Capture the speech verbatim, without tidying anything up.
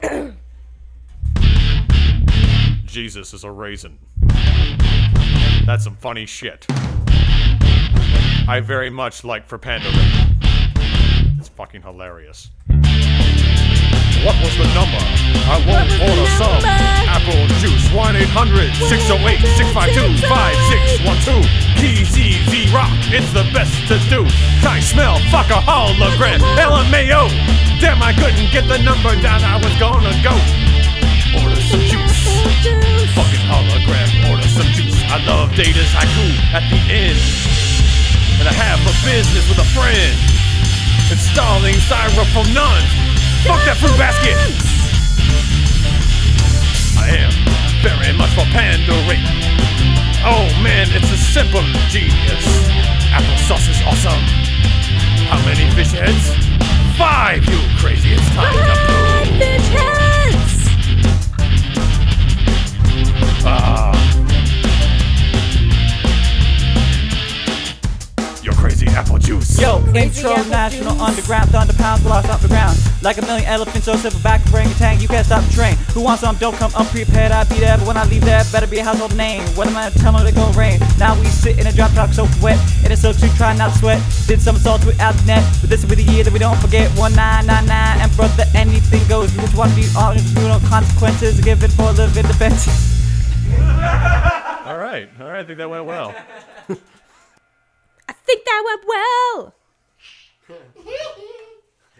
Jesus is a raisin. That's some funny shit. I very much like for Pandering. It's fucking hilarious. What was the number? I won't order some apple juice. one eight hundred six oh eight six five two five six one two. K Z Z Rock, it's the best to do. I smell, fuck a hologram. L M A O. Damn, I couldn't get the number down. I was gonna go order some juice. Fucking hologram, order some juice. I love Data's haiku at the end. And I have a business with a friend installing styrofoam nuns. Fuck that fruit basket! I am very much for pandering. Oh man, it's a simple genius. Applesauce is awesome. How many fish heads? Five, you crazy, it's time to Five move. fish heads! Ah. Your crazy apple juice. Yo, Crazy intro, apple national, juice. underground, thunder pounds, blast off the ground. Like a million elephants, so simple back of orangutan, you can't stop the train. Who wants some, don't come unprepared, I'll be there, but when I leave there, better be a household name. What am I gonna tell them to go rain? Now we sit in a drop top so wet, in a silk suit trying not to sweat. Did somersaults without the net, but this will be the year that we don't forget. one nine nine nine, and brother, anything goes. You just want to be all, you know, consequences, give it for a little bit of defense. All right, all right, I think that went well. I think that went well.